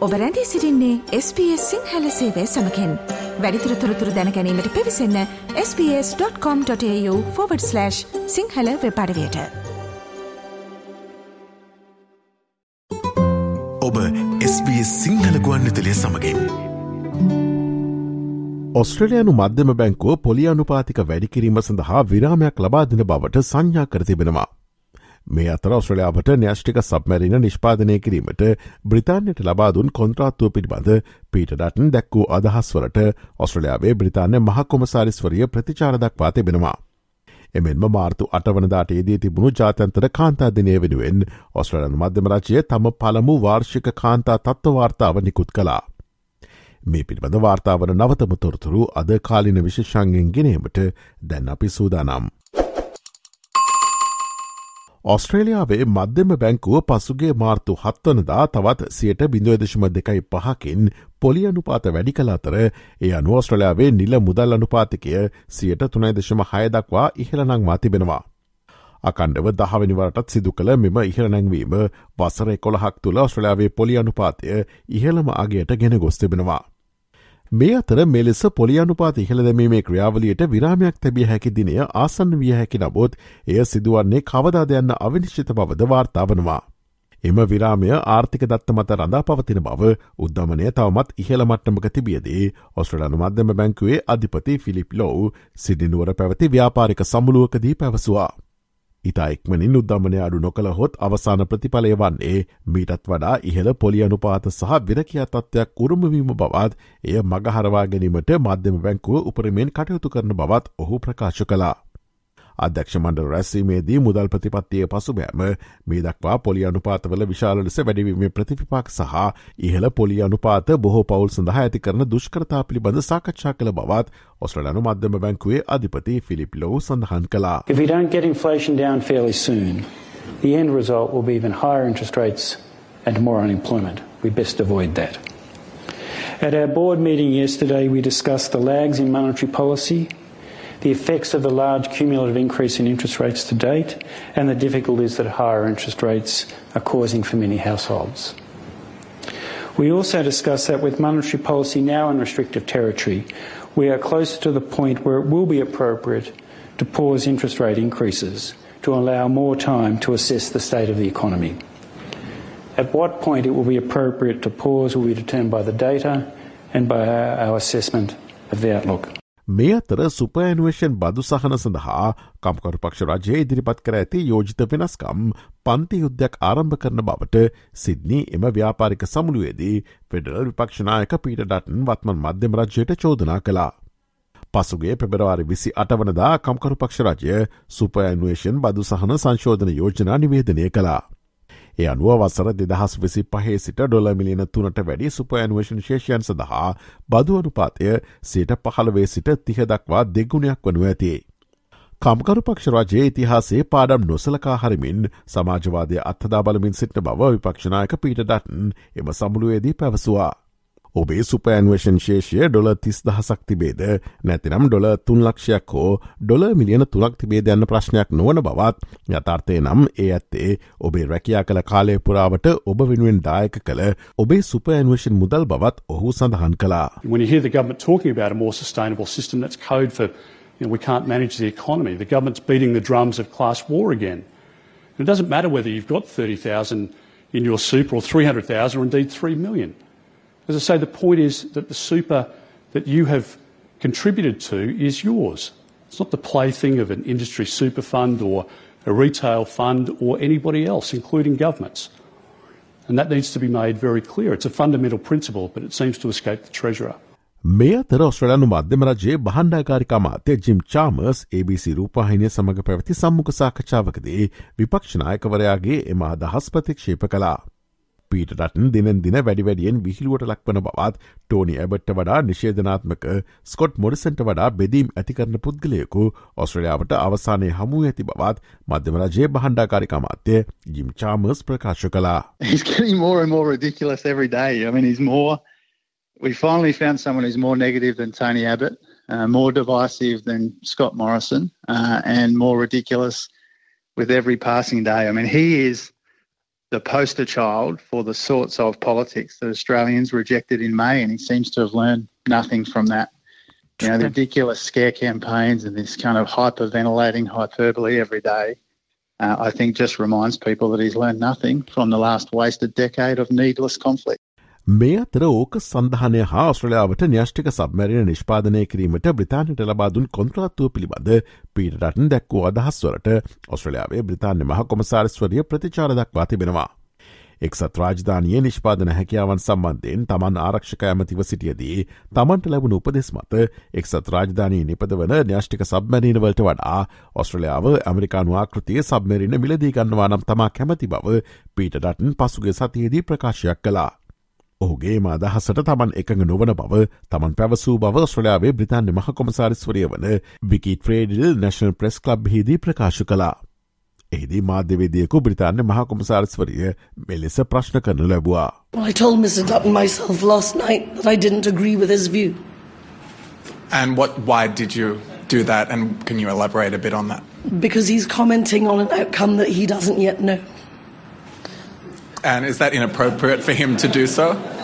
ඔබ රැඳී සිටින්නේ SBS සිංහල සේවය සමකෙන්. වැඩිදුර තොරතුරු දැන ගැනීමට පිවිසන්න sbs.com.au/සිංහල වෙබ් අඩවියට. ඔබ SBS සිංහල ගුවන්විදුලිය සමගින්. ඔස්ට්‍රේලියානු මධ්‍යම බැංකුව පොලි අනුපාතික වැඩි කිරීම සඳහා විරාමයක් ලබා දෙන බවට සංඥා කර තිබෙනවා. මේ අතර ඔස්ට්‍රේලියාවට න්‍යෂ්ටික සබ්මැරින නිෂ්පාදනය කිරීමට බ්‍රිතාන්‍යයට ලබා දුන් කොන්ත්‍රාත්තුව පිළිබඳ පීටර් ඩටන් දැක් වූ අදහස්වලට ඔස්ට්‍රේලියාවේ බ්‍රිතාන්‍ය මහ කොමසාරිස්වරිය ප්‍රතිචාර දක්වා තිබෙනවා. එමෙන්ම මාර්තු 8 වනදාට යෙදී තිබුණු ජාත්‍යන්තර කාන්තා දිනය වෙනුවෙන් ඔස්ට්‍රේලියානු මධ්‍යම රාජ්‍යය තම පළමු වාර්ෂික කාන්තා තත්ත්ව වාර්තාව නිකුත් කළා. මේ පිළිබඳ වාර්තා වන නවතම තොරතුරු අද කාලින විශේෂාංගෙන් ගෙනීමට දැන් අපි සූදානම්. ඔස්ට්‍රේලියාවේ මධ්‍යම බැංකුව පසුගේ මාර්තු 7 වනදා තවත් 0.25කින් පොලි අනුපාත වැඩි කළ අතර ඒ අනුව ඔස්ට්‍රේලියාවේ නිල මුදල් අනුපාතිකය 3.6 දක්වා ඉහළ නංවා තිබෙනවා. අකණ්ඩව 10 වෙනි වරටත් සිදු කළ මෙම ඉහළ නැංවීම වසර 11ක් තුළ ඔස්ට්‍රේලියාවේ පොලි අනුපාතය ඉහළම අගයට ගෙන ගොස් තිබෙනවා. මේ අතර මෙලෙස පොලි අනුපාත ඉහළ දැමීමේ ක්‍රියාවලියට විරාමයක් තැබිය හැකි දිනය ආසන්න විය හැකි නමුත් එය සිදුවන්නේ කවදාද යන්න අවිනිශ්චිත බවද වාර්තා වනවා. එම විරාමය ආර්ථික දත්ත මත රඳා පවතින බව උද්ධමනය තවමත් ඉහළ මට්ටමක තිබියදී ඔස්ට්‍රේලියානු මධ්‍යම බැංකුවේ අධිපති ෆිලිප් ලෝව් සිඩ්නි නුවර පැවති ව්‍යාපාරික සමුළුවකදී පැවසුවා. ඉතා ඉක්මනින් උද්ධමනය අඩු නොකළහොත් අවසාන ප්‍රතිඵලය වන්නේ මීටත් වඩා ඉහළ පොලි අනුපාත සහ විරකියා තත්ත්වයක් උරුමවීම බවත් එය මගහරවා ගැනීමට මධ්‍යම බැංකුව උපරිමෙන් කටයුතු කරන බවත් ඔහු ප්‍රකාශ කළා. අධ්‍යක්ෂ මණ්ඩල රැස්වීමේදී මුදල් ප්‍රතිපත්තියේ පසුබෑම මේ දක්වා පොලි අනුපාතවල විශාල ලෙස වැඩිවීමේ ප්‍රතිවිපාක සහ ඉහළ පොලි අනුපාත බොහෝ පවුල් සඳහා ඇති කරන දුෂ්කරතා පිළිබඳ සාකච්ඡා කළ බවත් ඔස්ට්‍රේලියානු මධ්‍යම බැංකුවේ අධිපති ෆිලිප් ලෝව් සඳහන් කළා. If we don't get inflation down fairly soon, the end result will be even higher interest rates and more unemployment. We best avoid that. At our board meeting yesterday, we discussed the lags in monetary policy, the effects of the large cumulative increase in interest rates to date, and the difficulties that higher interest rates are causing for many households. We also discussed that with monetary policy now in restrictive territory, we are closer to the point where it will be appropriate to pause interest rate increases to allow more time to assess the state of the economy. At what point it will be appropriate to pause will be determined by the data and by our assessment of the outlook. මේ අතර සුපර්ඇනුවේෂන් බදු සහන සඳහා කම්කරු පක්ෂ රජය ඉදිරිපත් කර ඇති යෝජිත වෙනස්කම් පන්ති යුද්ධයක් ආරම්භ කරන බවට සිඩ්නි එම ව්‍යාපාරික සමුළුවේදී ෆෙඩරල් විපක්ෂනායක පීටර් ඩටන් වත්මන් මධ්‍යම රජයට චෝදනා කළා. පසුගේ පෙබරවාරි 28 වනදා කම්කරු පක්ෂ රජය සුපර්ඇනුවේෂන් බදු සහන සංශෝධන යෝජනා නිවේදනය කළා. ඒ අනුව වසර 2025 සිට ඩොලර් මිලියන 3ට වැඩි සුපර්ඇනුවේෂන් ශේෂයන් සඳහා බදු අනුපාතය 15% සිට 30 දක්වා දෙගුණයක් වනු ඇති. කම්කරු පක්ෂ රජයේ ඉතිහාසයේ පාඩම් නොසලකා හරිමින් සමාජවාදය අත්හදා බලමින් සිටින බව විපක්ෂනායක පීටර් ඩටන් එම සමුළුවේදී පැවසුවා. ඔබේ සුපර්ඇනුවේෂන් ශේෂය ඩොලර් 30,000ක් තිබේද නැතිනම් ඩොලර් 3 ලක්ෂයක් හෝ ඩොලර් මිලියන 3ක් තිබේද යන්න ප්‍රශ්නයක් නොවන බවත් යථාර්ථය නම් ඒ ඇත්තේ ඔබේ රැකියා කළ කාලය පුරාවට ඔබ වෙනුවෙන් දායක කළ ඔබේ සුපර්ඇනුවේෂන් මුදල් බවත් ඔහු සඳහන් කළා. When you hear the government talking about a more sustainable system, that's code for we can't manage the economy. The government's beating the drums of class war again. And it doesn't matter whether you've got 30,000 in your super or 300,000 or indeed 3 million. As I say, the point is that the super that you have contributed to is yours. It's not the plaything of an industry super fund or a retail fund or anybody else, including governments. And that needs to be made very clear. It's a fundamental principle, but it seems to escape the Treasurer. මේ අතර ඔස්ට්‍රේලියානු මධ්‍යම රජයේ බහණ්ඩාගාරිකා අමාත්‍ය gym Chalmers ABC රූපවාහිනිය සමග පැවති සම්මුඛ සාකච්ඡාවකදී විපක්ෂ නායකවරයාගේ එම අදහස් ප්‍රතික්ෂේප කළා. පීටර් ඩටන් දිනෙන් දින වැඩිවැඩියෙන් විහිළුවට ලක්වන බවත් ටෝනි ඇබට්ට වඩා නිෂේධනාත්මක ස්කොට් මොරිසන්ට වඩා බෙදීම් ඇති කරන පුද්ගලයෙකු ඔස්ට්‍රේලියාවට අවසානයේ හමු ඇති බවත් මධ්‍යම රජයේ බහණ්ඩාගාරිකා අමාත්‍ය ජිම් චාමර්ස් ප්‍රකාශ කළා. He's getting more and more ridiculous every day. I mean, we finally found someone who's more negative than Tony Abbott, more divisive than Scott Morrison, and more ridiculous with every passing day. I mean, he is the poster child for the sorts of politics that Australians rejected in May, and he seems to have learned nothing from that. You know, the ridiculous scare campaigns and this kind of hyperventilating hyperbole every day, I think just reminds people that he's learned nothing from the last wasted decade of needless conflict. මේ අතර ඕක සඳහනය හා ඔස්ට්‍රේලියාවට න්‍යෂ්ටික සබ්මැරින නිෂ්පාදනය කිරීමට බ්‍රිතාන්‍යයට ලබා දුන් කොන්ත්‍රාත්තුව පිළිබඳ Peter Dutton දැක්වූ අදහස්වලට ඔස්ට්‍රේලියාවේ බ්‍රිතාන්‍ය මහ කොමසාරිස්වරිය ප්‍රතිචාර දක්වා තිබෙනවා. එක්සත් රාජධානියේ නිෂ්පාදන හැකියාවන් සම්බන්ධයෙන් තමන් ආරක්ෂක ඇමතිව සිටියදී තමන්ට ලැබුණු උපදෙස් මත එක්සත් රාජධානයේ නිපදවන න්‍යෂ්ටික සබ්මැරිනවලට වඩා ඔස්ට්‍රේලියාව ඇමරිකානු ආකෘතියේ සබ්මැරින මිලදී ගන්නවා නම් තමා කැමති බව පීටර් ඩටන් පසුගිය සතියේදී ප්‍රකාශයක් කළා. ඔහුගේ අදහසට තමන් එකඟ නොවන බව තමන් පැවසූ බව ඔස්ට්‍රේලියාවේ බ්‍රිතාන්‍ය මහ කොමසාරිස්වරිය වන විකි ට්‍රේඩල් නැෂනල් ප්‍රෙස් ක්ලබ්ෙහිදී ප්‍රකාශ කළා. එහිදී මාධ්‍යවේදියෙකු බ්‍රිතාන්‍ය මහ කොමසාරිස්වරිය මෙලෙස ප්‍රශ්න කරනු ලැබුවා. Well, I told Mr. Dutton myself last night that I didn't agree with his view. And why did you do that, and can you elaborate a bit on that? Because he's commenting on an outcome that he doesn't yet know. And is that inappropriate for him to do so?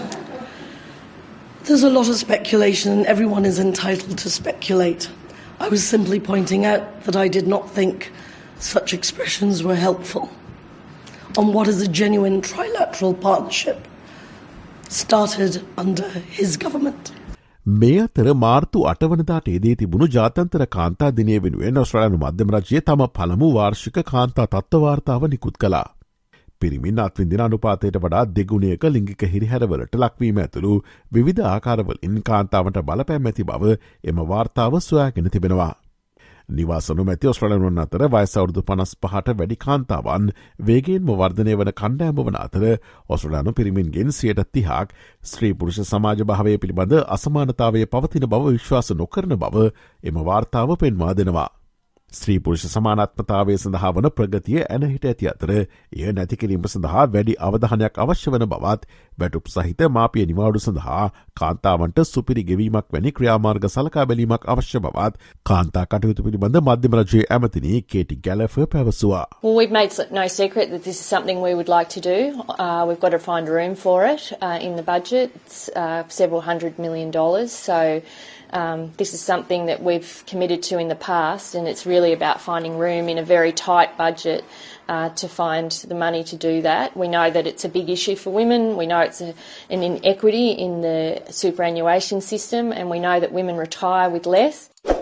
There's a lot of speculation and everyone is entitled to speculate. I was simply pointing out that I did not think such expressions were helpful on what is a genuine trilateral partnership started under his government. මේ අතර මාර්තු 8 වනදාට එදී තිබුණු ජාත්‍යන්තර කාන්තා දිනය වෙනුවෙන් ඔස්ට්‍රේලියානු මධ්‍යම රජය තම පළමු වාර්ෂික කාන්තා තත්ත්ව වාර්තාව නිකුත් කළා. පිරිමින් අත්විඳින අනුපාතයට වඩා දෙගුණයක ලිංගික හිරිහැරවලට ලක්වීම ඇතුළු විවිධ ආකාරවලින් කාන්තාවට බලපෑම් ඇති බව එම වාර්තාව සොයාගෙන තිබෙනවා. නිවාසනු මැති ඔස්ට්‍රේලියානුවන් අතර වයස අවුරුදු 55ට වැඩි කාන්තාවන් වේගයෙන්ම වර්ධනය වන කණ්ඩායම වන අතර ඔස්ට්‍රේලියානු පිරිමින්ගෙන් 30% ස්ත්‍රී පුරුෂ සමාජ භාවය පිළිබඳ අසමානතාවය පවතින බව විශ්වාස නොකරන බව එම වාර්තාව පෙන්වා දෙනවා. ස්ත්‍රී පුරුෂ සමානාත්මතාවය සඳහා වන ප්‍රගතිය ඇනහිට ඇති අතර එය නැති කිරීම සඳහා වැඩි අවධානයක් අවශ්‍ය වන බවත් වැටුප් සහිත මාපිය නිවාඩු සඳහා කාන්තාවන්ට සුපිරි ගෙවීමක් වැනි ක්‍රියාමාර්ග සලකා බැලීමක් අවශ්‍ය බවත් කාන්තා කටයුතු පිළිබඳ මධ්‍යම රජයේ ඇමතිනි කේටි ගැලෆර් පැවසුවා. Well, we've made no secret that this is something we would like to do. We've got to find room for it in the budget. It's several $100 million. So this is something that we've committed to in the past, and it's really about finding room in a very tight budget to find the money to do that. We know that it's a big issue for women. We know it's an inequity in the superannuation system, and we know that women retire with less.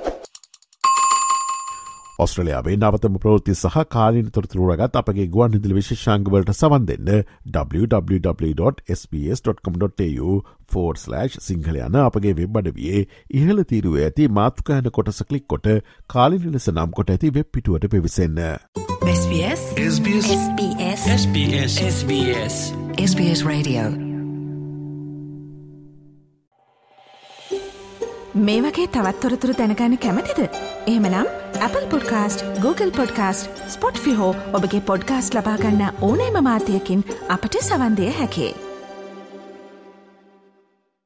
ඔස්ට්‍රේලියාවේ නවතම ප්‍රවෘත්ති සහ කාලීන තොරතුරු රගත් අපගේ ගුවන්විදුලි විශේෂාංගවලට සවන් දෙන්න www.sbs.com.au/සිංහල යන අපගේ වෙබ් අඩවියේ ඉහළ තීරුවේ ඇති මාතෘකා යන කොටස ක්ලික් කොට කාලීන ලෙස නම් කොට ඇති වෙබ් පිටුවට පිවිසෙන්න. SBS SBS SBS SBS SBS SBS Radio. මේ වගේ තවත් තොරතුරු දැනගන්න කැමතිද? එහෙමනම් Apple Podcast, Google Podcast, Spotify හෝ ඔබගේ පොඩ්කාස්ට් ලබා ගන්න ඕනෑම මාධ්‍යයකින් අපට සවන් දෙන්න හැකියි.